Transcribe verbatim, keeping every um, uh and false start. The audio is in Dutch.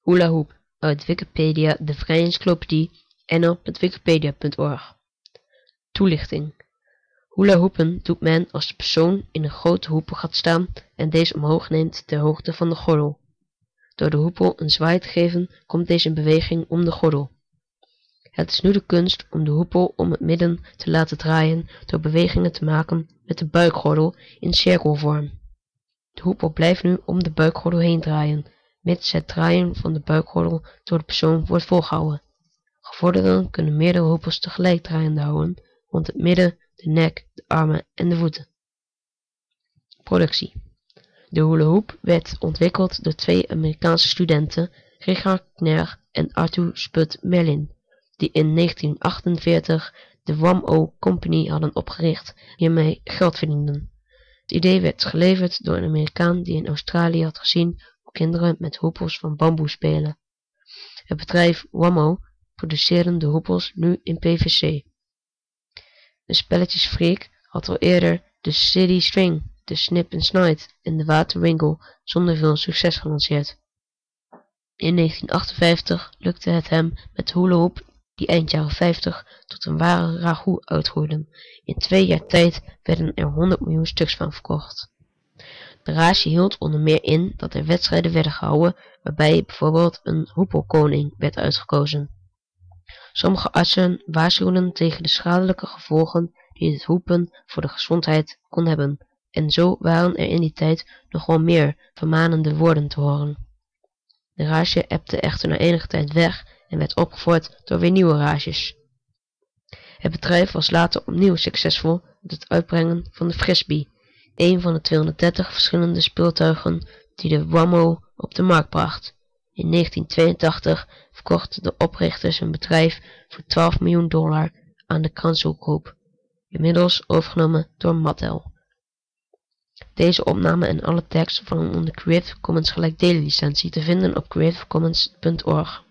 Hula hoop, uit Wikipedia, de vrije encyclopedie, n l punt wikipedia punt org. Toelichting. Hula hoepen doet men als de persoon in een grote hoepel gaat staan en deze omhoog neemt ter hoogte van de gordel. Door de hoepel een zwaai te geven, komt deze in beweging om de gordel. Het is nu de kunst om de hoepel om het midden te laten draaien door bewegingen te maken met de buikgordel in cirkelvorm. De hoepel blijft nu om de buikgordel heen draaien, mits het draaien van de buikgordel door de persoon wordt volgehouden. Gevorderden kunnen meerdere hoepels tegelijk draaiende houden rond het midden, de nek, de armen en de voeten. Productie. De hula hoop werd ontwikkeld door twee Amerikaanse studenten, Richard Kner en Arthur Spud Merlin, die in negentien achtenveertig de Wham-O Company hadden opgericht en hiermee geld verdienden. Het idee werd geleverd door een Amerikaan die in Australië had gezien hoe kinderen met hoepels van bamboe spelen. Het bedrijf Wham-O produceerde de hoepels nu in P V C. De spelletjesfreak had al eerder de City String, de Snip and Snide en de Waterwingle zonder veel succes gelanceerd. In negentien achtenvijftig lukte het hem met de hula hoop, die eind jaren vijftig tot een ware ragout uitgroeiden. In twee jaar tijd werden er honderd miljoen stuks van verkocht. De rage hield onder meer in dat er wedstrijden werden gehouden waarbij bijvoorbeeld een hoepelkoning werd uitgekozen. Sommige artsen waarschuwden tegen de schadelijke gevolgen die het hoepen voor de gezondheid kon hebben, en zo waren er in die tijd nog wel meer vermanende woorden te horen. De rage ebte echter na enige tijd weg en werd opgevolgd door weer nieuwe rages. Het bedrijf was later opnieuw succesvol met het uitbrengen van de Frisbee, een van de tweehonderddertig verschillende speeltuigen die de Wham-O op de markt bracht. In negentien tweeëntachtig verkochten de oprichters hun bedrijf voor twaalf miljoen dollar aan de Canso Group, inmiddels overgenomen door Mattel. Deze opname en alle tekst vallen onder Creative Commons gelijkdelen licentie te vinden op creative commons punt org.